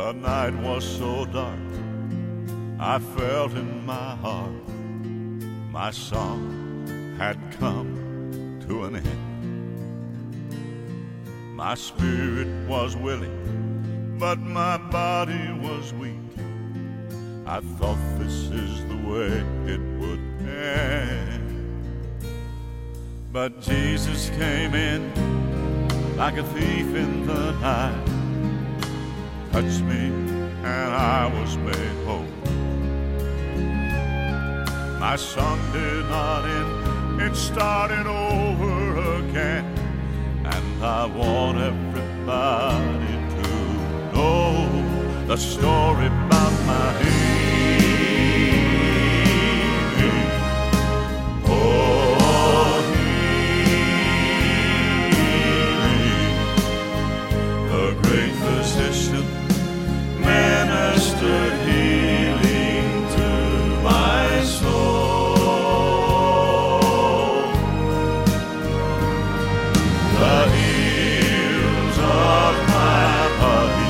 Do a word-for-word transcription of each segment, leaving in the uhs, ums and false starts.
The night was so dark, I felt in my heart my song had come to an end. My spirit was willing, but my body was weak. I thought this is the way it would end. But Jesus came in like a thief in the night, touched me and I was made whole. My song did not end, it started over again, and I want everybody to know the story about my healing. Oh, healing. The great physician ministered healing to my soul. The ills of my body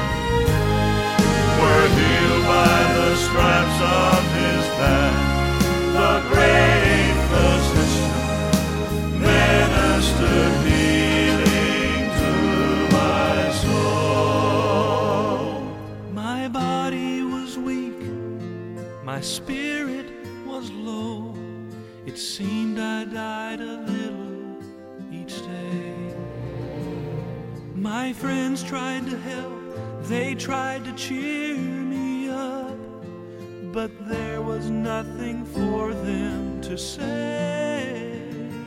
were healed by the stripes of his back. The great physician ministered healing to my soul. My body was weak, my spirit was low. It seemed I died a little each day. My friends tried to help, they tried to cheer me up, but there was nothing for them to say.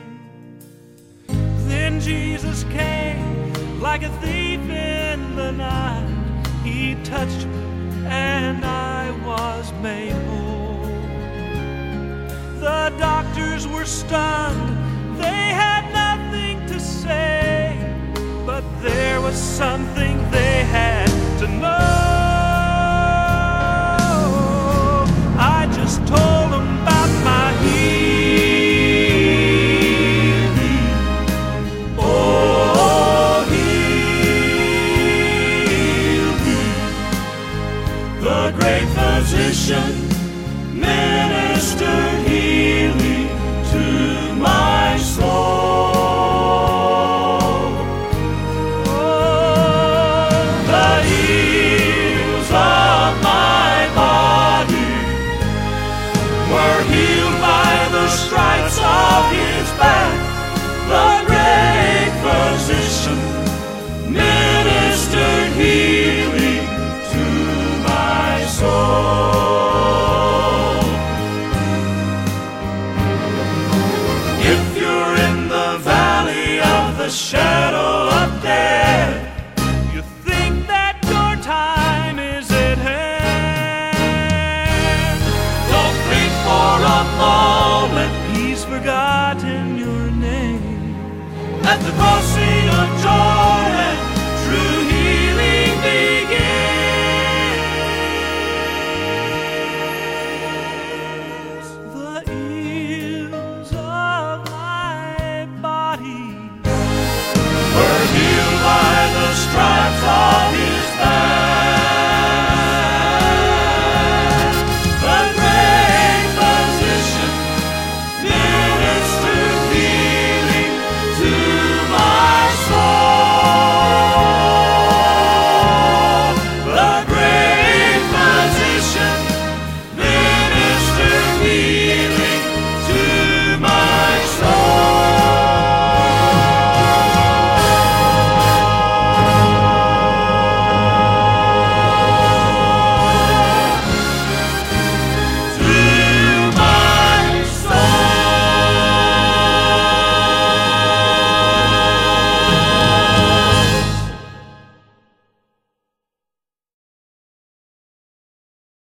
Then Jesus came like a thief in the night. He touched me and I was made whole. The doctors were stunned, they had nothing to say, but there was something they had to know. I just told them about my healing. Oh, heal me. The great physician ministered healing to my soul. Oh, the ills of my body were healed by the stripes of his back. The great physician ministered healing to my soul. If you're in the valley of the shadow of death, you think that your time is at hand. Don't think for a moment he's forgotten your name. At the cross